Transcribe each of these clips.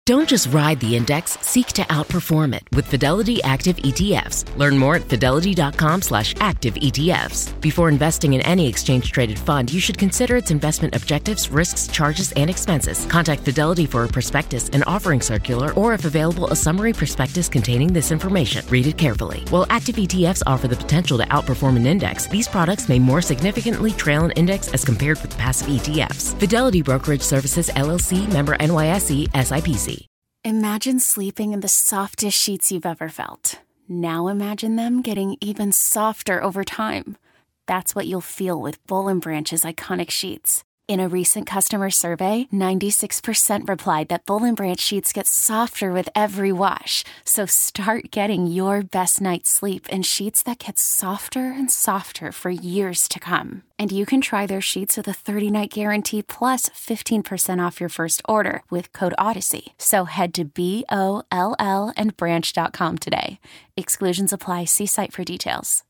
Don't just ride the index, seek to outperform it with Fidelity Active ETFs. Learn more at fidelity.com/active ETFs. Before investing in any exchange-traded fund, you should consider its investment objectives, risks, charges, and expenses. Contact Fidelity for a prospectus, an offering circular, or if available, a summary prospectus containing this information. Read it carefully. While active ETFs offer the potential to outperform an index, these products may more significantly trail an index as compared with passive ETFs. Fidelity Brokerage Services, LLC, member NYSE, SIPC. Imagine sleeping in the softest sheets you've ever felt. Now imagine them getting even softer over time. That's what you'll feel with Boll & Branch's iconic sheets. In a recent customer survey, 96% replied that Boll & Branch sheets get softer with every wash. So start getting your best night's sleep in sheets that get softer and softer for years to come. And you can try their sheets with a 30-night guarantee plus 15% off your first order with code Odyssey. So head to BOLL and branch.com today. Exclusions apply. See site for details.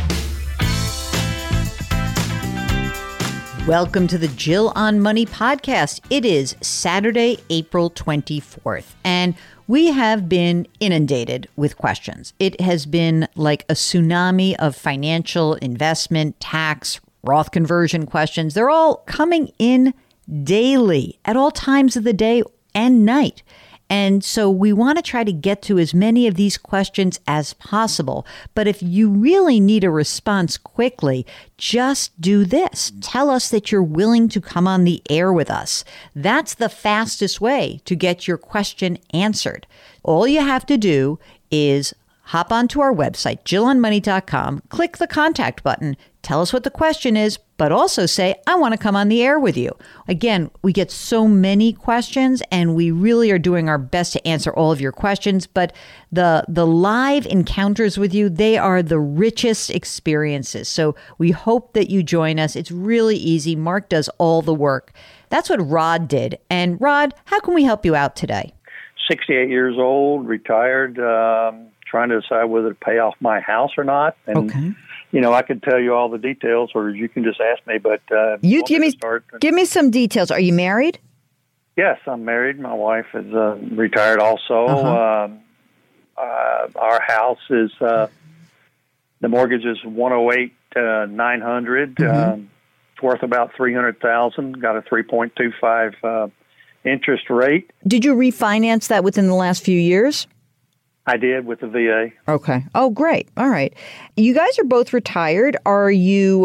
Welcome to the Jill on Money podcast. It is Saturday, April 24th, and we have been inundated with questions. It has been like a tsunami of financial, investment, tax, Roth conversion questions. They're all coming in daily at all times of the day and night. And so we want to try to get to as many of these questions as possible. But if you really need a response quickly, just do this. Tell us that you're willing to come on the air with us. That's the fastest way to get your question answered. All you have to do is hop onto our website, JillOnMoney.com, click the contact button, tell us what the question is, but also say, I want to come on the air with you. Again, we get so many questions and we really are doing our best to answer all of your questions, but the live encounters with you, they are the richest experiences. So we hope that you join us. It's really easy. Mark does all the work. That's what Rod did. And Rod, how can we help you out today? 68 years old, retired, trying to decide whether to pay off my house or not. And, okay. You know, I could tell you all the details, or you can just ask me. But you give me some details. Are you married? Yes, I'm married. My wife is retired also. Our house is the mortgage is $108,900. It's worth about $300,000. Got a 3.25 interest rate. Did you refinance that within the last few years? I did with the VA. Okay. Oh, great. All right. You guys are both retired. Are you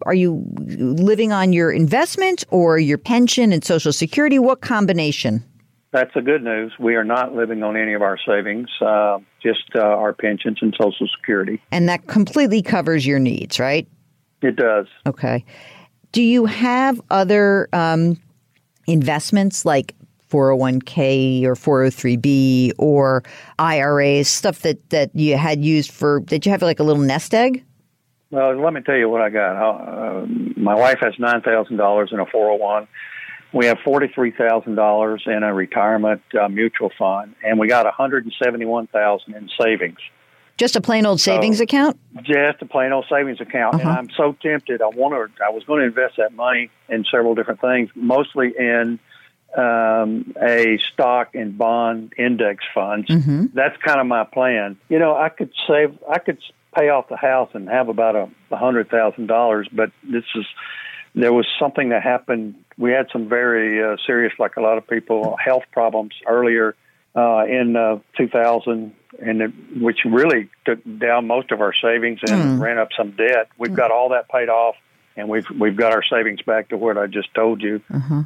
living on your investment or your pension and Social Security? What combination? That's the good news. We are not living on any of our savings, just our pensions and Social Security. And that completely covers your needs, right? It does. Okay. Do you have other investments like 401k or 403b or IRAs, stuff that you had used for, did you have like a little nest egg? Well, let me tell you what I got. My wife has $9,000 in a 401. We have $43,000 in a retirement mutual fund, and we got $171,000 in savings. Just a plain old savings account? Just a plain old savings account. And I'm so tempted. I was going to invest that money in several different things, mostly in a stock and bond index funds. That's kind of my plan. You know, I could pay off the house and have about $100,000, but there was something that happened. We had some very serious, like a lot of people, health problems earlier in 2000, which really took down most of our savings and ran up some debt. We've got all that paid off, and we've got our savings back to what I just told you.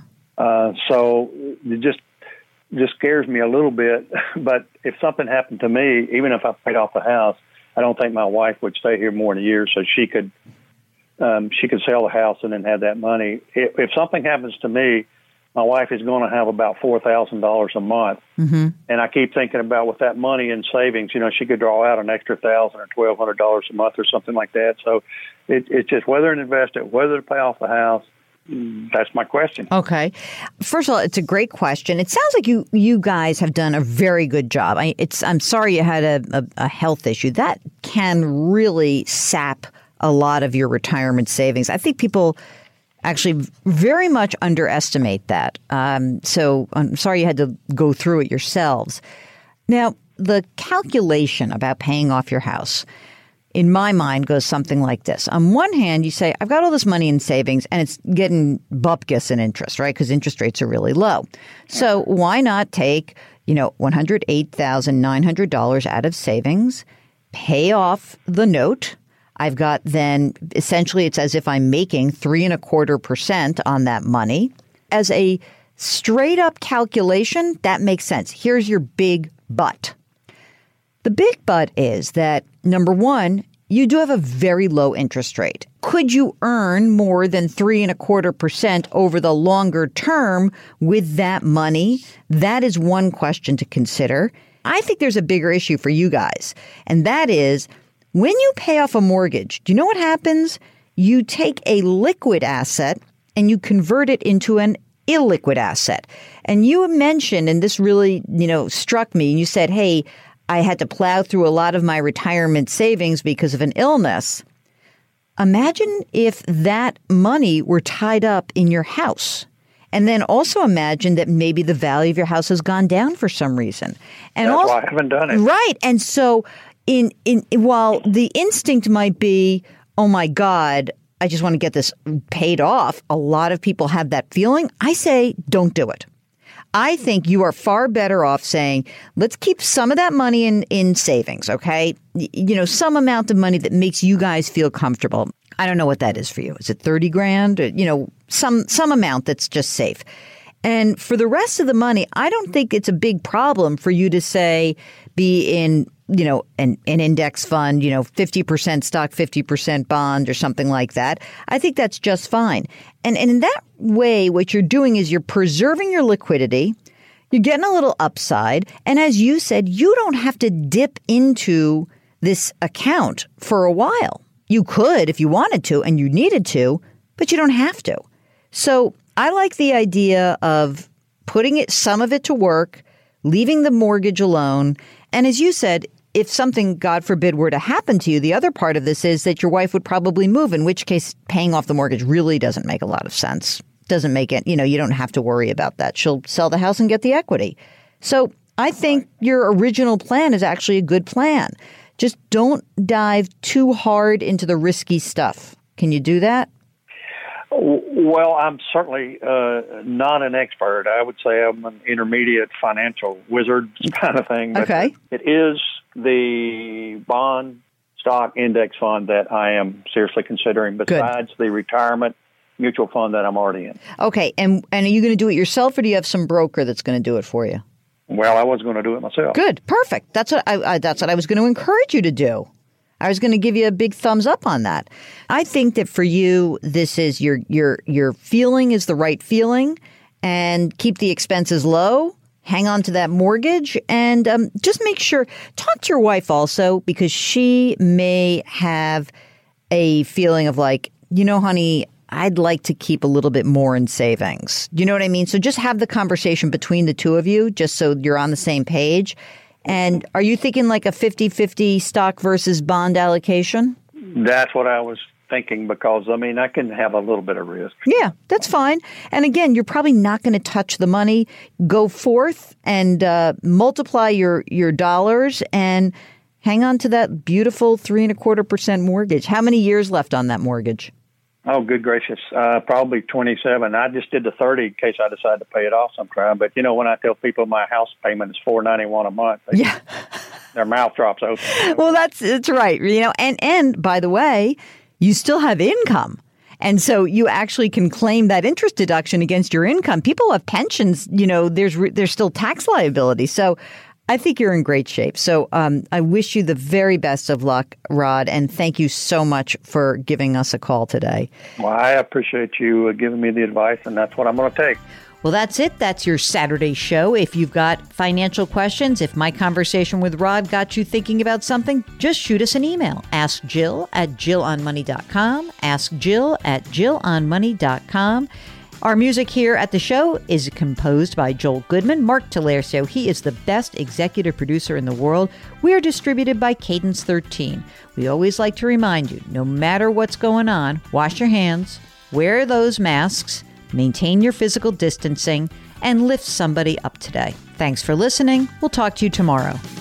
So it just scares me a little bit. But if something happened to me, even if I paid off the house, I don't think my wife would stay here more than a year, so she could sell the house and then have that money. If something happens to me, my wife is going to have about $4,000 a month. And I keep thinking about with that money in savings, you know, she could draw out an extra $1,000 or $1,200 a month or something like that. So it's just whether to invest it, whether to pay off the house. That's my question. Okay. First of all, it's a great question. It sounds like you guys have done a very good job. I'm sorry you had a health issue. That can really sap a lot of your retirement savings. I think people actually very much underestimate that. So I'm sorry you had to go through it yourselves. Now, the calculation about paying off your house, in my mind, goes something like this. On one hand, you say, I've got all this money in savings and it's getting bupkis in interest, right? Because interest rates are really low. So why not take, $108,900 out of savings, pay off the note. I've got then essentially it's as if I'm making 3.25% on that money. As a straight up calculation, that makes sense. Here's your big but. The big but is that, number one, you do have a very low interest rate. Could you earn more than 3.25% over the longer term with that money? That is one question to consider. I think there's a bigger issue for you guys, and that is when you pay off a mortgage, do you know what happens? You take a liquid asset and you convert it into an illiquid asset. And you mentioned, and this really, struck me, and you said, hey, I had to plow through a lot of my retirement savings because of an illness. Imagine if that money were tied up in your house. And then also imagine that maybe the value of your house has gone down for some reason. And that's why I haven't done it. Right. And so while the instinct might be, oh my God, I just want to get this paid off. A lot of people have that feeling. I say, don't do it. I think you are far better off saying, let's keep some of that money in savings, okay? Some amount of money that makes you guys feel comfortable. I don't know what that is for you. Is it 30 grand? Or, some amount that's just safe. And for the rest of the money, I don't think it's a big problem for you to say, be in, an index fund, 50% stock, 50% bond or something like that. I think that's just fine. And in that way, what you're doing is you're preserving your liquidity. You're getting a little upside. And as you said, you don't have to dip into this account for a while. You could if you wanted to and you needed to, but you don't have to. So I like the idea of putting some of it to work, leaving the mortgage alone. And as you said, if something, God forbid, were to happen to you, the other part of this is that your wife would probably move, in which case paying off the mortgage really doesn't make a lot of sense. Doesn't make it, you don't have to worry about that. She'll sell the house and get the equity. So I think your original plan is actually a good plan. Just don't dive too hard into the risky stuff. Can you do that? Well, I'm certainly not an expert. I would say I'm an intermediate financial wizard kind of thing. But okay. It is the bond stock index fund that I am seriously considering besides the retirement mutual fund that I'm already in. Okay. And are you going to do it yourself or do you have some broker that's going to do it for you? Well, I was going to do it myself. Good. Perfect. That's what I was going to encourage you to do. I was going to give you a big thumbs up on that. I think that for you, this is your feeling is the right feeling, and keep the expenses low. Hang on to that mortgage, and just make sure, talk to your wife also, because she may have a feeling of like, honey, I'd like to keep a little bit more in savings. You know what I mean? So just have the conversation between the two of you, just so you're on the same page. And are you thinking like a 50-50 stock versus bond allocation? That's what I was thinking because, I can have a little bit of risk. Yeah, that's fine. And again, you're probably not going to touch the money. Go forth and multiply your dollars and hang on to that beautiful 3.25% mortgage. How many years left on that mortgage? Oh, good gracious. Probably 27. I just did the 30 in case I decide to pay it off sometime. But, when I tell people my house payment is $491 a month, their mouth drops open. Well, that's right. And by the way, you still have income. And so you actually can claim that interest deduction against your income. People have pensions, there's still tax liability. So I think you're in great shape. So I wish you the very best of luck, Rod, and thank you so much for giving us a call today. Well, I appreciate you giving me the advice, and that's what I'm going to take. Well, that's it. That's your Saturday show. If you've got financial questions, if my conversation with Rod got you thinking about something, just shoot us an email. Ask Jill at JillOnMoney.com. Ask Jill at JillOnMoney.com. Our music here at the show is composed by Joel Goodman. Mark Talercio, he is the best executive producer in the world. We are distributed by Cadence 13. We always like to remind you, no matter what's going on, wash your hands, wear those masks, maintain your physical distancing, and lift somebody up today. Thanks for listening. We'll talk to you tomorrow.